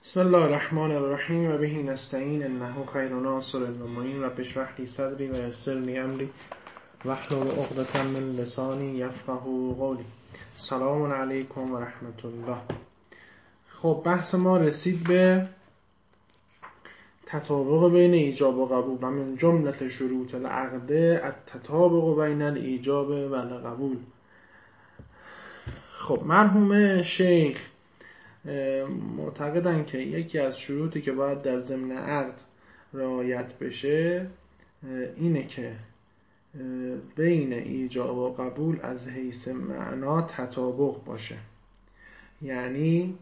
بسم الله الرحمن الرحیم و به نستعین انه خیر ناصر المعین رب اشرح لی صدری و یسر لی امری واحلل عقدة من لسانی یفقهوا قولی. سلام علیکم و رحمت الله. خب بحث ما رسید به تطابق بین ایجاب و قبول و من جملت شروط العقد التطابق بین الایجاب و القبول. خب مرحوم شیخ معتقدن که یکی از شروطی که باید در ضمن عقد رعایت بشه اینه که بین ایجاب و قبول از حیث معنا تطابق باشه. یعنی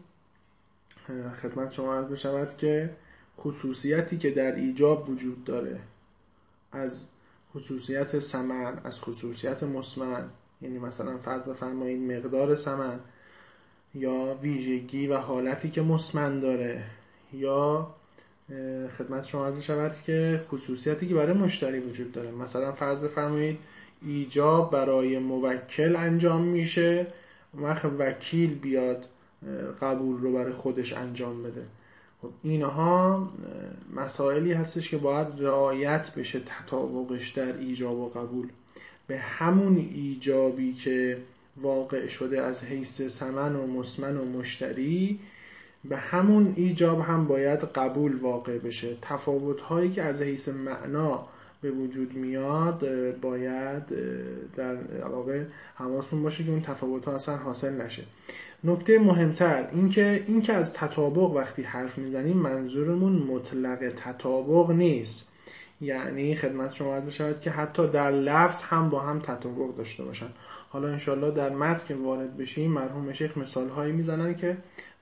خدمت شما عرض بشود که خصوصیتی که در ایجاب وجود داره از خصوصیت ثمن، از خصوصیت مسمن، یعنی مثلا فرض بفرمایید مقدار ثمن یا ویژگی و حالتی که مسمن داره، یا خدمت شما عرض شود که خصوصیتی که برای مشتری وجود داره. مثلا فرض بفرمایید ایجاب برای موکل انجام میشه، وقت وکیل بیاد قبول رو برای خودش انجام بده. خب اینها مسائلی هستش که باید رعایت بشه تطابقش در ایجاب و قبول. به همون ایجابی که واقع شده از حیث ثمن و مسمن و مشتری، به همون ایجاب هم باید قبول واقع بشه. تفاوت‌هایی که از حیث معنا به وجود میاد باید در واقع حواستون باشه که اون تفاوت‌ها اصلا حاصل نشه. نکته مهمتر این که از تطابق وقتی حرف میزنیم منظورمون مطلق تطابق نیست. یعنی خدمت شما عرض بشود که حتی در لفظ هم با هم تطابق داشته باشن. حالا انشالله در متن که وارد بشیم مرحوم شیخ مثال هایی میزنن که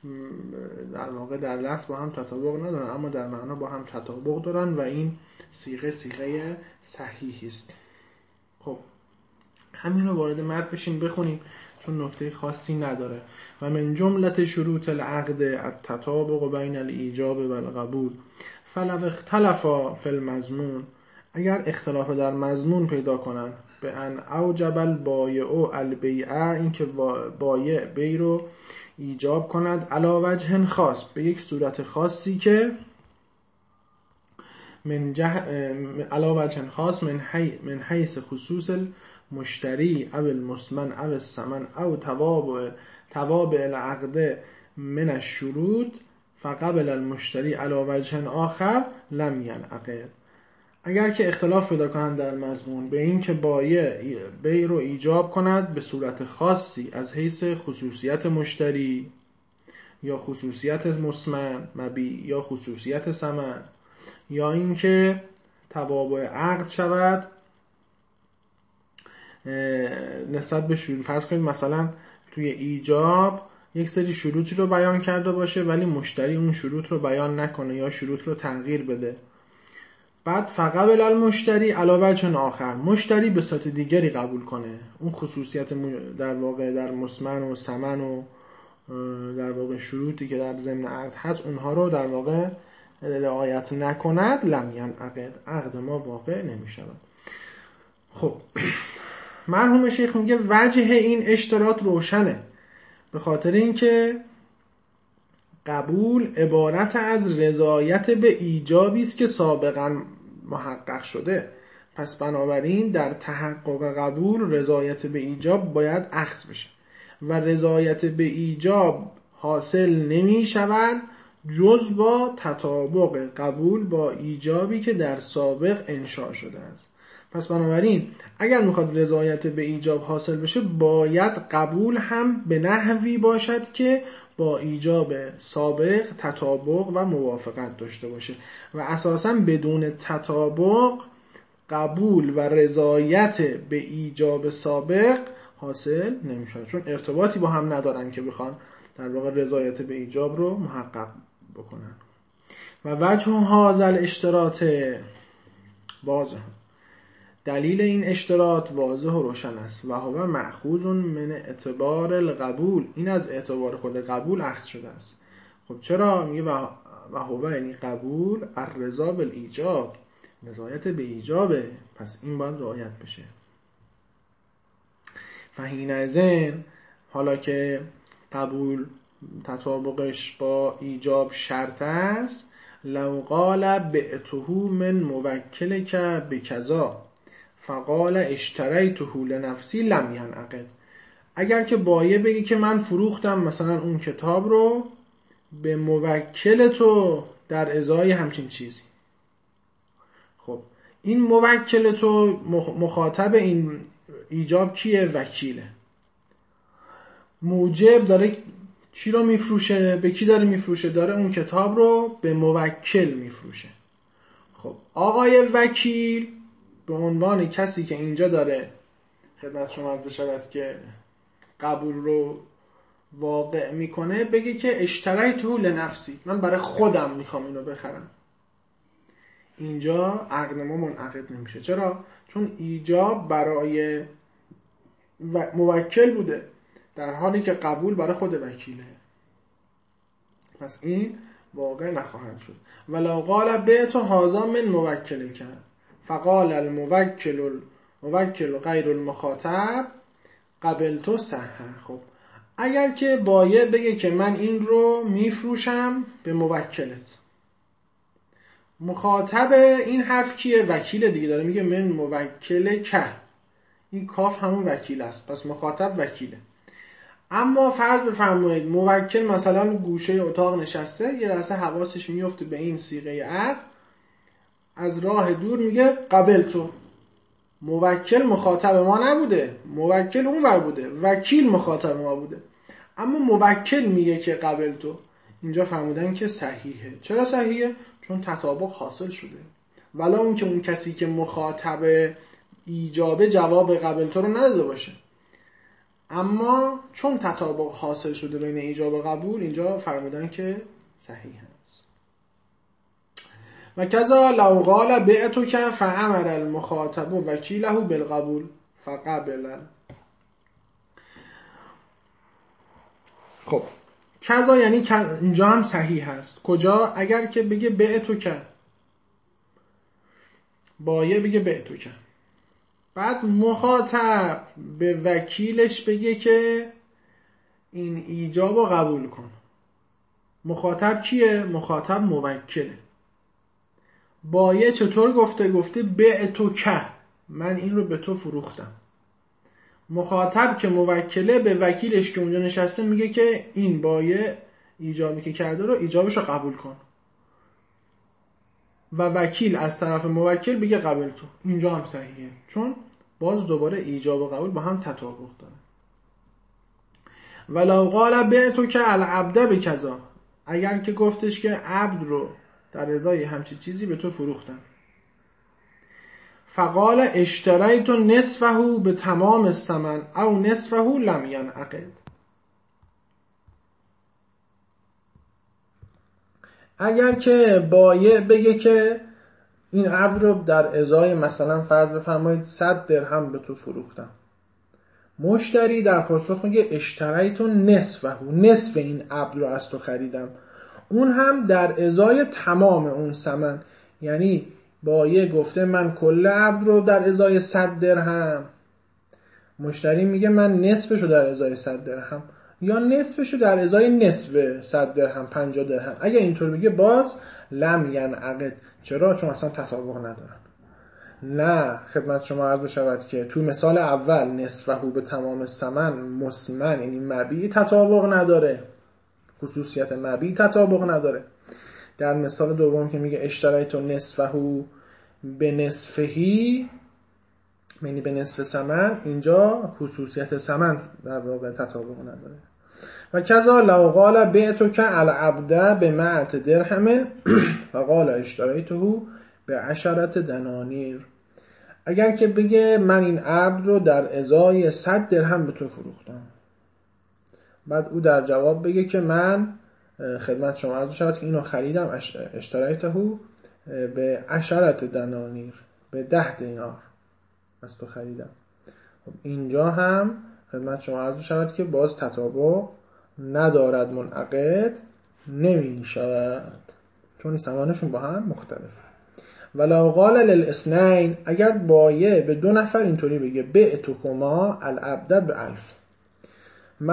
در واقع در لفظ با هم تطابق ندارن اما در معنا با هم تطابق دارن و این صیغه صحیحی است. خب همین رو وارد متن بشین بخونیم چون نکته خاصی نداره. و من جملت شروط العقد التطابق بین الایجاب و القبول فلو اختلفا فی المضمون، اگر اختلاف در مضمون پیدا کنن، به ان اوجب البایع البیع، اینکه بایع بی رو ایجاب کند علی وجه خاص، به یک صورت خاصی که علی وجه خاص من حیث خصوص المشتری او المسمن او الثمن او توابع العقد من الشروط فقبل المشتری علی وجه آخر لم ینعقد. اگر که اختلاف پیدا کنند در مضمون به این که بایع بی رو ایجاب کند به صورت خاصی از حیث خصوصیت مشتری یا خصوصیت مسمن مبیع یا خصوصیت ثمن، یا این که توابع عقد شود نسبت به شروط. فرض کنید مثلا توی ایجاب یک سری شروطی رو بیان کرده باشه ولی مشتری اون شروط رو بیان نکنه یا شروط رو تغییر بده. بعد فقبل المشتری علی وجه آخر، مشتری به صورت دیگری قبول کنه اون خصوصیت در واقع در مسمن و ثمن و در واقع شروطی که در ضمن عقد هست اونها رو در واقع رعایت نکند لم ینعقد، عقد ما واقع نمی‌شود. خب مرحوم شیخ میگه وجه این اشتراط روشنه، به خاطر اینکه قبول عبارت از رضایت به ایجابی است که سابقا محقق شده. پس بنابراین در تحقق قبول رضایت به ایجاب باید اخذ بشه و رضایت به ایجاب حاصل نمی شود جز با تطابق قبول با ایجابی که در سابق انشاء شده است. پس بنابراین اگر میخواد رضایت به ایجاب حاصل بشه باید قبول هم به نحوی باشد که با ایجاب سابق تطابق و موافقت داشته باشه و اساساً بدون تطابق قبول و رضایت به ایجاب سابق حاصل نمیشه، چون ارتباطی با هم ندارن که بخوان در واقع رضایت به ایجاب رو محقق بکنن. و وجه هذا الاشتراط واضح، دلیل این اشتراط واضح و روشن است. و هو مأخوذ من اعتبار القبول، این از اعتبار خود قبول اخذ شده است. خب چرا میگه و هو یعنی قبول الرضا بالایجاب، رضایت به ایجابه، پس این باید رعایت بشه. فحینئذ حالا که قبول تطابقش با ایجاب شرط است، لو قال بعته من موکلک بکذا فقال اشتریته لنفسی لم ینعقد. اگر که بایه بگی که من فروختم مثلا اون کتاب رو به موکل تو در ازای همچین چیزی، خب این موکل تو مخاطب این ایجاب کیه؟ وکیله. موجب داره چی رو میفروشه؟ به کی داره میفروشه؟ داره اون کتاب رو به موکل میفروشه. خب آقای وکیل به عنوان کسی که اینجا داره خدمت شما بشود که قبول رو واقع میکنه، بگه که اشتریته لنفسی، من برای خودم میخوام اینو بخرم. اینجا عقد ما منعقد نمیشه. چرا؟ چون ایجاب برای موکل بوده در حالی که قبول برای خود وکیله، پس این واقع نخواهد شد. ولو قال بعت هذا من موکلک فقال الموکل غیر المخاطب قبلت صح. خب اگر که بایع بگه که من این رو میفروشم به موکلت، مخاطب این حرف کیه؟ وکیل دیگه، داره میگه من موکلک، این کاف همون وکیل است، پس مخاطب وکیله. اما فرض بفرمایید موکل مثلا گوشه اتاق نشسته، یه لحظه حواسش میفته به این صیغه عقد، از راه دور میگه قبلتو. موکل مخاطب ما نبوده، موکل اون ور بوده، وکیل مخاطب ما بوده، اما موکل میگه که قبلتو. اینجا فرمودن که صحیحه. چرا صحیحه؟ چون تطابق حاصل شده. ولی اون که اون کسی که مخاطب ایجابه جواب قبلتو رو نداده باشه، اما چون تطابق حاصل شده بین ایجاب و قبول، اینجا فرمودن که صحیح است. و کذا لو قال بعتک فامر المخاطب وکیله بالقبول فقبل. خب کذا یعنی اینجا هم صحیح هست. کجا؟ اگر که بگه بعتک، بایه بگه بعتک، بعد مخاطب به وکیلش بگه که این ایجاب رو قبول کن. مخاطب کیه؟ مخاطب موکله. بایع چطور گفته؟ گفته بعتک، من این رو به تو فروختم. مخاطب که موکله به وکیلش که اونجا نشسته میگه که این بایع ایجابی که کرده رو ایجابش رو قبول کن، و وکیل از طرف موکل بگه قبل تو. اینجا هم صحیحه، چون باز دوباره ایجاب و قبول با هم تطابق داره. ولو قال بعتک العبد بکذا، اگر که گفتش که عبد رو در ازای همچین چیزی به تو فروختم، فقال اشتریت نصفه به تمام الثمن او نصفه لم ینعقد. اگر که بایع بگه که این عبد رو در ازای مثلا فرض بفرمایید 100 درهم به تو فروختم، مشتری در پاسخ میگه اشتریت نصفه، نصف این عبد رو از تو خریدم، اون هم در ازای تمام اون ثمن. یعنی بایع گفته من کل عبد رو در ازای 100 درهم، مشتری میگه من نصفشو در ازای 100 درهم یا نصفشو در ازای نصف 100 درهم 50 درهم. اگه اینطور میگه باز لم ینعقد. چرا؟ چون اصلا تطابق ندارن. نه خدمت شما عرض بشود که تو مثال اول نصفه به تمام ثمن مسمن، یعنی مبیع تطابق نداره، خصوصیت مبیع تطابق نداره. در مثال دوم که میگه اشتریت نصفه به نصفهی، یعنی به نصف ثمن، اینجا خصوصیت ثمن در واقع تطابق نداره. و کذا لو قال بعتک العبد بمائة درهم فقال اشتریته به 10 دنانیر. اگر که بگه من این عبد رو در ازای 100 درهم به تو فروختم، بعد او در جواب بگه که من خدمت شما عرض شود که اینو خریدم، اشتریته به 10 دنانیر، به 10 دینار از تو خریدم. خب اینجا هم خدمت شما عرض شود که باز تطابق ندارد، منعقد نمی شود، چون ثمنشون با هم مختلفه. ولو قال للاثنین، اگر بایع به 2 نفر اینطوری بگه بعتکما العبد ب1000، من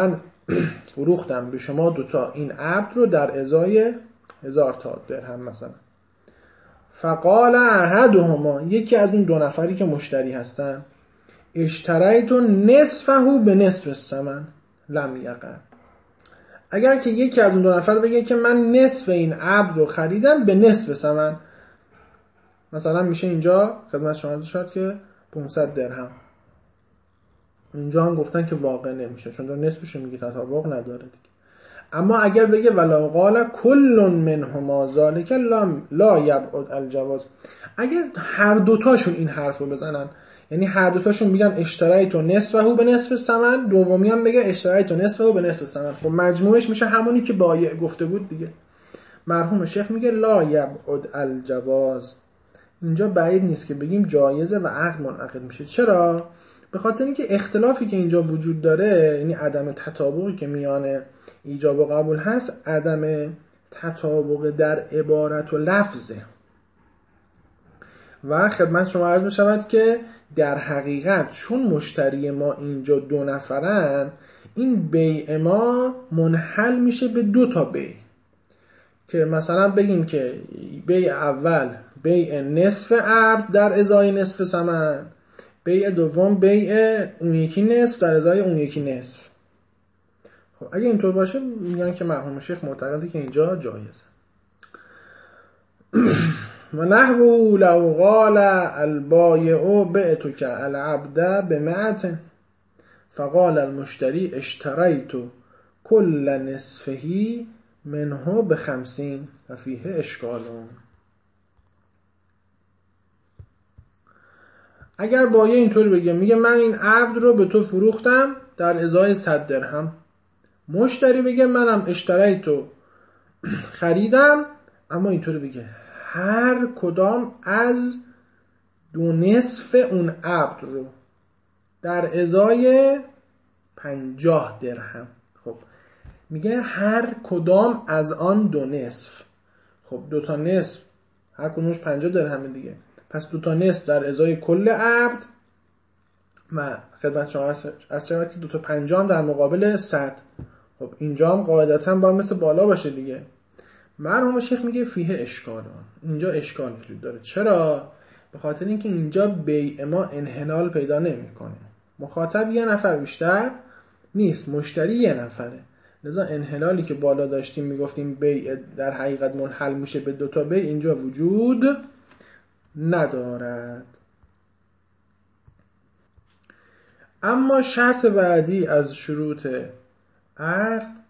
فروختم به شما دوتا این عبد رو در ازای 1000 تا درهم مثلا. فقال احدهما، یکی از اون دو نفری که مشتری هستن، اشتریت نصفه به نصف الثمن لم یقع. اگر که یکی از اون دو نفر بگه که من نصف این عبد رو خریدم به نصف ثمن، مثلا میشه اینجا خدمت شما شد که 500 درهم، اینجا هم گفتن که واقع نمیشه چون در نصفشو میگه تطابق نداره دیگه. اما اگر بگه ولا قال کل منهما ذلك لا یبعد الجواز، اگر هر دوتاشون این حرف رو بزنن، یعنی هر دوتاشون میگن اشتریت نصفه به نصف ثمن، دومی هم بگه اشتریت نصفه به نصف ثمن، خب مجموعش میشه همونی که بایع گفته بود دیگه. مرحوم شیخ میگه لا یبعد الجواز، اینجا بعید نیست که بگیم جایزه و عقد منعقد میشه. چرا؟ به خاطر اینکه اختلافی که اینجا وجود داره، یعنی عدم تطابقی که میان ایجاب و قبول هست، عدم تطابق در عبارت و لفظه و خدمت شما عرض میشود که در حقیقت چون مشتری ما اینجا دو نفرن، این بیع ما منحل میشه به دو تا بیع، که مثلا بگیم که بیع اول بیع نصف عبد در ازای نصف ثمن، بیع دوم بیع اون یکی نصف در ازای اون یکی نصف. خب اگه اینطور باشه میگن که مرحوم شیخ معتقده که اینجا جایزه. و نحو لو قال البایع بعتک العبد بمئة فقال المشتری اشتریت کل نصفه منه ب50 ففیه اشکال. اگر بایع اینطور بگه، میگه من این عبد رو به تو فروختم در ازای 100 درهم، مشتری بگه منم اشتریتو خریدم، اما اینطور بگه هر کدام از دو نصف اون عبد رو در ازای 50 درهم. خب میگه هر کدام از آن دو نصف. خب دو تا نصف هر کدومش 50 درهمه دیگه، پس دو تا نصف در ازای کل عبد و خدمت شما از شود که دو تا 50 در مقابل 100. خب اینجا هم قاعدتا باید مثل بالا باشه دیگه. مرحوم شیخ میگه فیه اشکال، اینجا اشکال وجود داره. چرا؟ به خاطر اینکه اینجا بیع ما انحلال پیدا نمیکنه، مخاطب یه نفر بیشتر نیست، مشتری یه نفره، لذا انحلالی که بالا داشتیم میگفتیم بیع در حقیقت منحل میشه به دوتا بیع، اینجا وجود ندارد. اما شرط بعدی از شروط عقد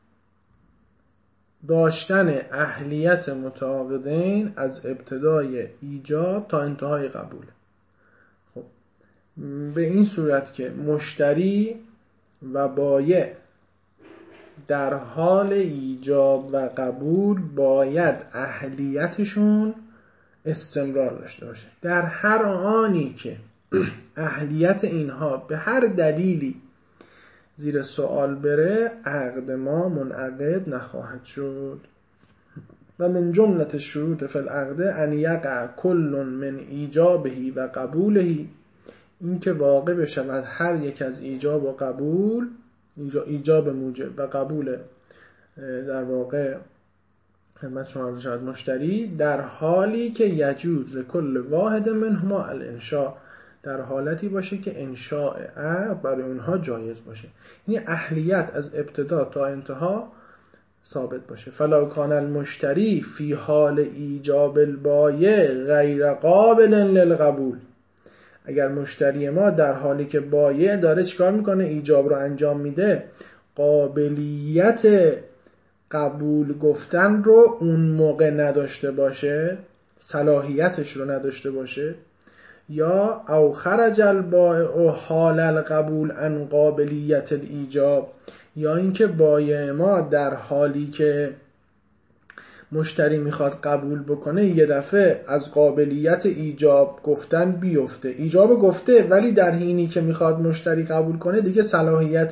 داشتن اهلیت متعاقدین از ابتدای ایجاب تا انتهای قبول. خب به این صورت که مشتری و بایع در حال ایجاب و قبول باید اهلیتشون استمرار داشته باشه. در هر آنی که اهلیت اینها به هر دلیلی زیر سوال بره، عقد ما منعقد نخواهد شد. و من جملت شروط فی العقد ان یقع کل من ایجابه و قبوله، این که واقع بشود هر یک از ایجاب و قبول، ایجاب موجب و قبول در واقع خدمت شما عرض شود مشتری، در حالی که یجوز لکل واحد منهما الانشاء، در حالتی باشه که انشاء عقد برای اونها جایز باشه، یعنی اهلیت از ابتدا تا انتها ثابت باشه. فلا کان المشتری فی حال ایجاب البایع غیر قابل للقبول، اگر مشتری ما در حالی که بایع داره چیکار میکنه، ایجاب رو انجام میده، قابلیت قبول گفتن رو اون موقع نداشته باشه، صلاحیتش رو نداشته باشه، یا او خرج البائع حال القبول عن قابلیت الایجاب، یا اینکه بایع ما در حالی که مشتری میخواد قبول بکنه یه دفعه از قابلیت ایجاب گفتن بیفته، ایجاب گفته ولی در حینی که میخواد مشتری قبول کنه دیگه صلاحیت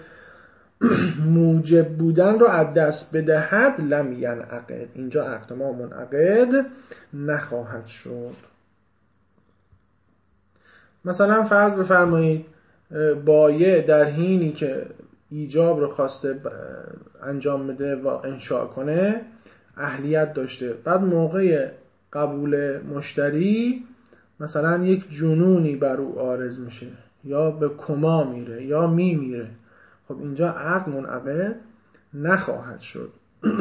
موجب بودن رو از دست بدهد، لم ینعقد، اینجا عقد ما منعقد نخواهد شد. مثلا فرض بفرمایید بایع در حینی که ایجاب رو خواسته انجام بده و انشاء کنه اهلیت داشته، بعد موقع قبول مشتری مثلا یک جنونی بر او عارض میشه یا به کما میره یا میمیره، خب اینجا عقد منعقد نخواهد شد.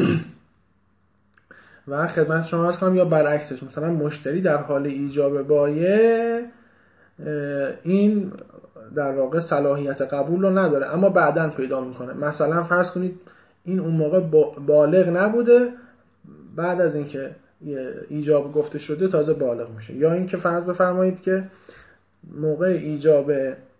و خدمت شما عرض کنم یا برعکسش، مثلا مشتری در حال ایجاب بایع این در واقع صلاحیت قبول رو نداره اما بعداً پیدا میکنه. مثلا فرض کنید این اون موقع بالغ نبوده، بعد از اینکه ایجاب گفته شده تازه بالغ میشه. یا اینکه فرض بفرمایید که موقع ایجاب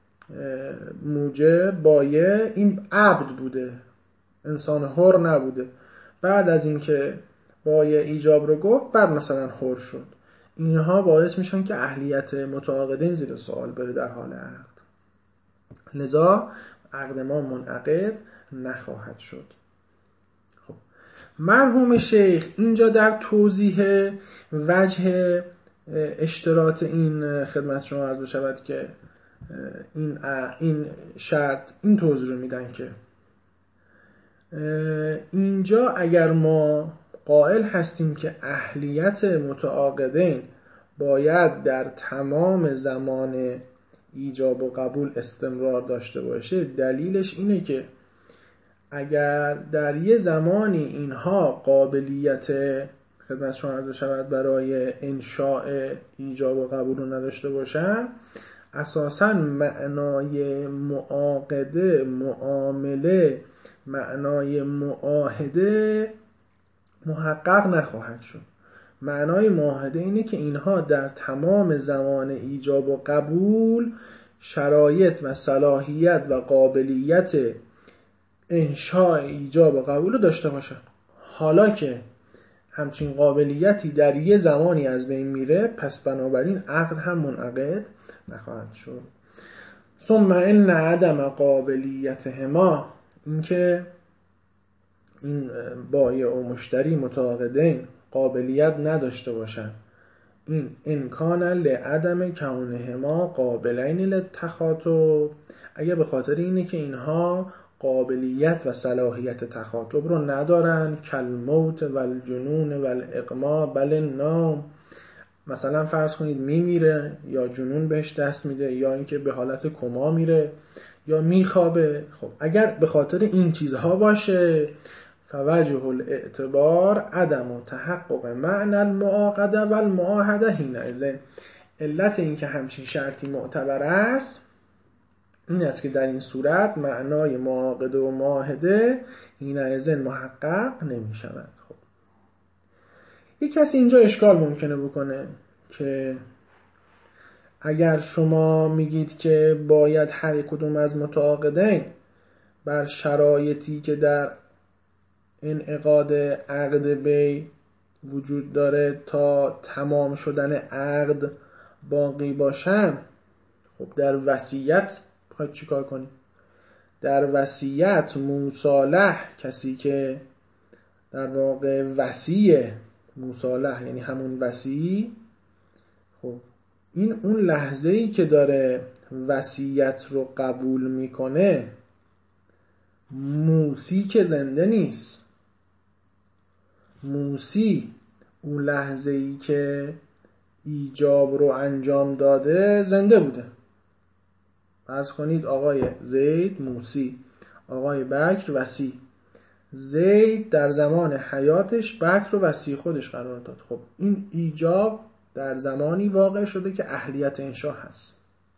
موجب بایع این عبد بوده، انسان حر نبوده، بعد از اینکه بایع ایجاب رو گفت بعد مثلا حر شد. اینها باعث میشن که اهلیت متعاقدین زیر سوال بره در حال عقد، لذا عقد ما منعقد نخواهد شد. خب مرحوم شیخ اینجا در توضیح وجه اشتراط این خدمت شما عرض بشود که این شرط این توضیح رو میدن که اینجا اگر ما قائل هستیم که اهلیت متعاقدین باید در تمام زمان ایجاب و قبول استمرار داشته باشه، دلیلش اینه که اگر در یه زمانی اینها قابلیت خدمت شما عرض شود برای انشاء ایجاب و قبول رو نداشته باشن، اساساً معنای معاقده، معامله، معنای معاهده محقق نخواهد شد. معنای معاهده اینه که اینها در تمام زمان ایجاب و قبول شرایط و صلاحیت و قابلیت انشاء ایجاب و قبول رو داشته باشن. حالا که همچین قابلیتی در یه زمانی از بین میره، پس بنابراین عقد هم منعقد نخواهد شد. ثم ان عدم قابلیتهما، اینکه این بایع و مشتری متعاقدین قابلیت نداشته باشن، این امکان لعدم کونهما قابلین للتخاطب، اگه به خاطر اینه که اینها قابلیت و صلاحیت تخاطب رو ندارن، کالموت و الجنون و الاغما بل النوم، مثلا فرض کنید میمیره یا جنون بهش دست میده یا اینکه به حالت کما میره یا میخوابه. خب اگر به خاطر این چیزها باشه، فوجه الاعتبار عدم تحقق معنی المعاقده و المعاهده حینئذ، علت این که همچین شرطی معتبر است این است که در این صورت معنای معاقده و معاهده حینئذ محقق نمی شود. خب یک کسی اینجا اشکال ممکنه بکنه که اگر شما میگید که باید هر کدوم از متعاقدین بر شرایطی که در انعقاد عقد بی وجود داره تا تمام شدن عقد باقی باشن، خب در وصیت بخواید چی کار کنید؟ در وصیت مصالح، کسی که در واقع وصیه، مصالح یعنی همون وصی، خب این اون لحظه‌ای که داره وصیت رو قبول میکنه، موسی که زنده نیست. موسی اون لحظه‌ای که ایجاب رو انجام داده زنده بوده. فرض کنید آقای زید موسی، آقای بکر وصی. زید در زمان حیاتش بکر رو وصی خودش قرار داد. خب این ایجاب در زمانی واقع شده که اهلیت انشاء هست.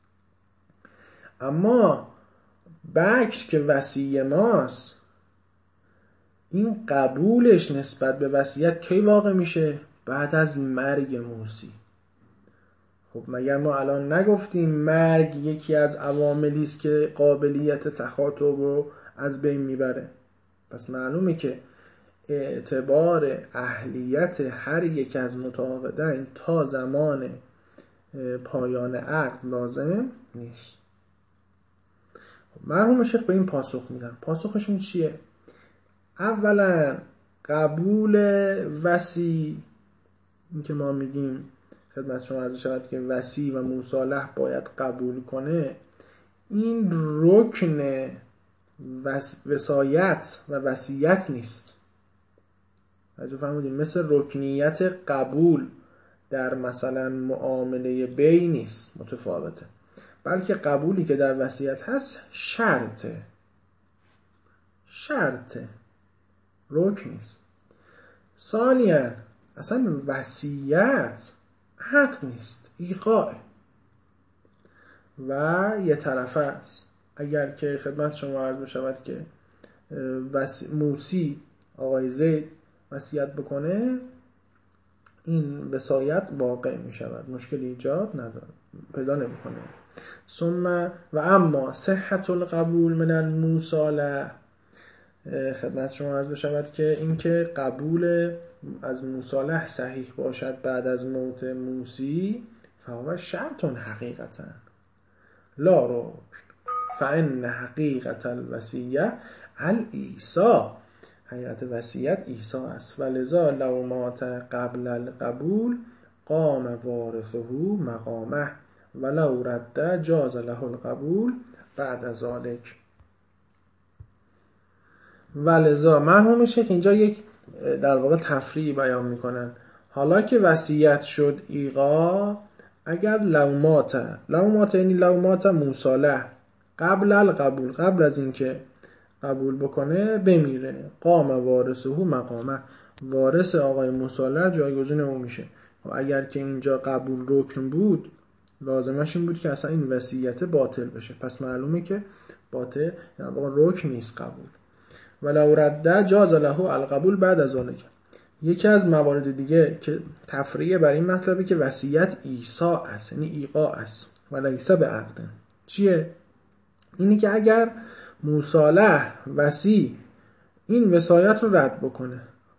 اما بکر که وصی ماست، این قبولش نسبت به وصیت کی واقع میشه؟ بعد از مرگ موسی. خب مگر ما الان نگفتیم مرگ یکی از عواملی است که قابلیت تخاطب رو از بین میبره؟ پس معلومه که اعتبار اهلیت هر یک از متعاقدین تا زمان پایان عقد لازم نیست. مرحوم شیخ به این پاسخ میدن. پاسخشون چیه؟ اولا قبول وصی، این که ما میگیم خدمت شما عرض شود که وصی و مصالح باید قبول کنه، این رکن وصایت و وصیت نیست. توجه فرمودین؟ مثل رکنیت قبول در مثلا معامله بی نیست، متفاوته. بلکه قبولی که در وصیت هست شرطه، رکن نیست. ثانیاً اصلا وصیت حق نیست، ایقاعه و یه طرفه است. اگر که خدمت شما عرض بشود که موسی آقای زید وصیت بکنه، این وصایت واقع می شود، مشکلی ایجاد نداره، پیدا نمی کنه. ثم و اما صحت القبول من الموصاله، خدمت شما عرض بشود که اینکه قبول از موصاله صحیح باشد بعد از موت موسی، فهو شرط حقیقتا لا رکن، فان حقیقت الوصیه الایصاء، حقیقت وصیت ایصاء است. ولذا لو مات قبل القبول قام وارثه مقامه ولو رد جاز له القبول بعد ذلك. ولذا مرحوم میشه که اینجا یک در واقع تفریع بیان میکنن. حالا که وصیت شد ایقا، اگر لو مات یعنی لو مات موصاله قبل القبول، قبل از اینکه قبول بکنه بمیره، قام وارثه مقامه، وارث آقای موصاله جایگزین او میشه. و اگر که اینجا قبول رکن بود، لازمش این بود که اصلا این وصیت باطل بشه، پس معلومه که باطل یعنی رکن نیست قبول. ولو رد جاز له القبول بعد از ذلك. یکی از موارد دیگه که تفریع بر این مطلبه که وصیت ایصاء است، یعنی ایقاع است و لیس بعقد. چیه؟ اینی که اگر موصاله وصی این وصایت رو رد بکنه،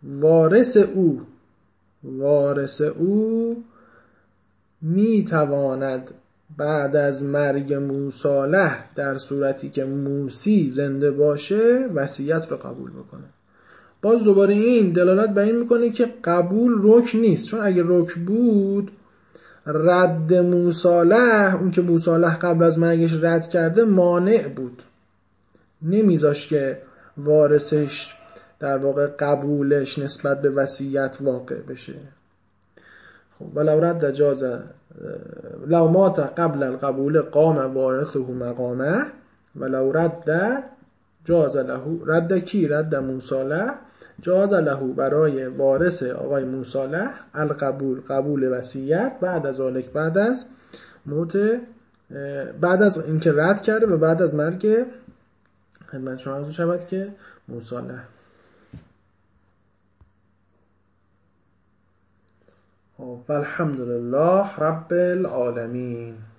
وارث او میتواند بعد از مرگ موصاله در صورتی که موسی زنده باشه وصیت رو قبول بکنه. باز دوباره این دلالت بر این میکنه که قبول رکن نیست، چون اگه رکن بود رد موصاله، اون که موصاله قبل از مرگش رد کرده، مانع بود، نمیذاش که وارثش در واقع قبولش نسبت به وصیت واقع بشه. خب ولو رد جاز لو مات قبل القبول قام وارثه مقامه ولو رد جاز له، رد کی؟ رد موصاله، جاز له برای وارث آقای موصاله القبول، قبول وصیت بعد از ذلك، بعد از موت، بعد از اینکه رد کرده و بعد از مرگ خدمت شما عرض شود که موصاله. والحمد لله رب العالمین.